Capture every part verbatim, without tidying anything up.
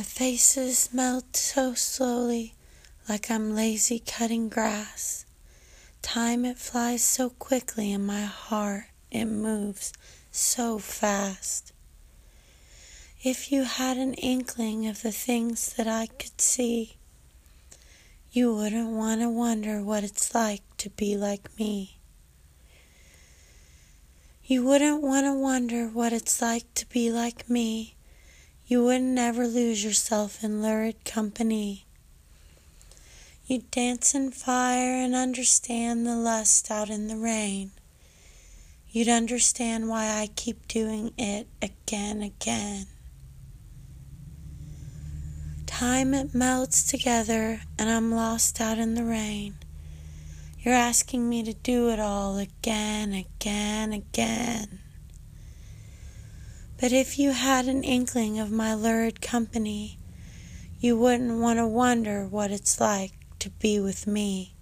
The faces melt so slowly, like I'm lazy cutting grass. Time, it flies so quickly in my heart, it moves so fast. If you had an inkling of the things that I could see, you wouldn't want to wonder what it's like to be like me. You wouldn't want to wonder what it's like to be like me. You wouldn't ever lose yourself in lurid company. You'd dance in fire and understand the lust out in the rain. You'd understand why I keep doing it again, again. Time, it melts together and I'm lost out in the rain. You're asking me to do it all again, again, again. But if you had an inkling of my lurid company, you wouldn't want to wonder what it's like to be with me.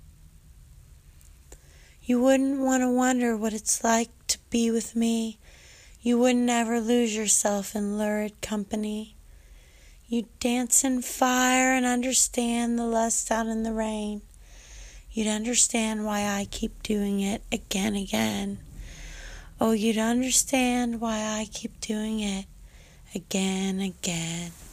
You wouldn't want to wonder what it's like to be with me. You wouldn't ever lose yourself in lurid company. You'd dance in fire and understand the lust out in the rain. You'd understand why I keep doing it again, again. Oh, you'd understand why I keep doing it again, again.